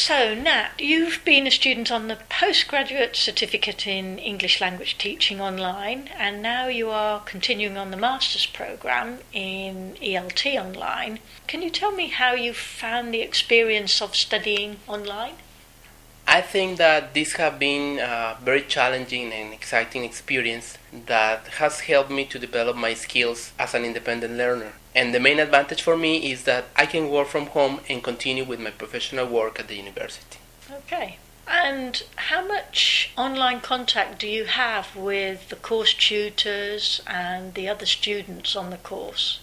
So, Nat, you've been a student on the postgraduate certificate in English language teaching online, and now you are continuing on the master's programme in ELT online. Can you tell me how you found the experience of studying online? I think that this has been a very challenging and exciting experience that has helped me to develop my skills as an independent learner. And the main advantage for me is that I can work from home and continue with my professional work at the university. Okay. And how much online contact do you have with the course tutors and the other students on the course?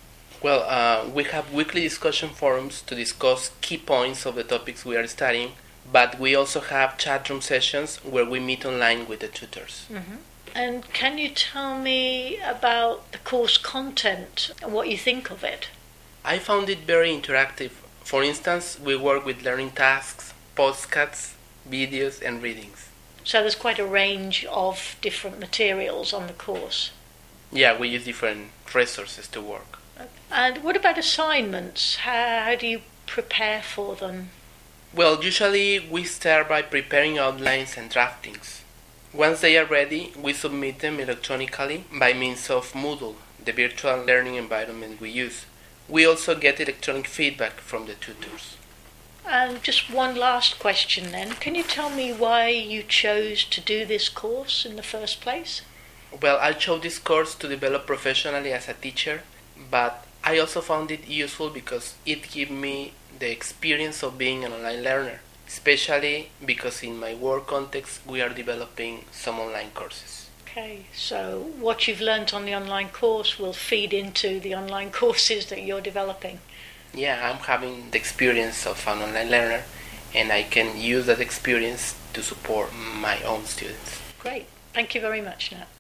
Well, we have weekly discussion forums to discuss key points of the topics we are studying, but we also have chat room sessions where we meet online with the tutors. Mm-hmm. And can you tell me about the course content and what you think of it? I found it very interactive. For instance, we work with learning tasks, postcards, videos, and readings. So there's quite a range of different materials on the course. Yeah, we use different resources to work. And what about assignments? How do you prepare for them? Well, usually we start by preparing outlines and draftings. Once they are ready, we submit them electronically by means of Moodle, the virtual learning environment we use. We also get electronic feedback from the tutors. And just one last question then. Can you tell me why you chose to do this course in the first place? Well, I chose this course to develop professionally as a teacher, but I also found it useful because it gave me the experience of being an online learner, especially because in my work context we are developing some online courses. Okay, so what you've learnt on the online course will feed into the online courses that you're developing. Yeah, I'm having the experience of an online learner, and I can use that experience to support my own students. Great. Thank you very much, Nat.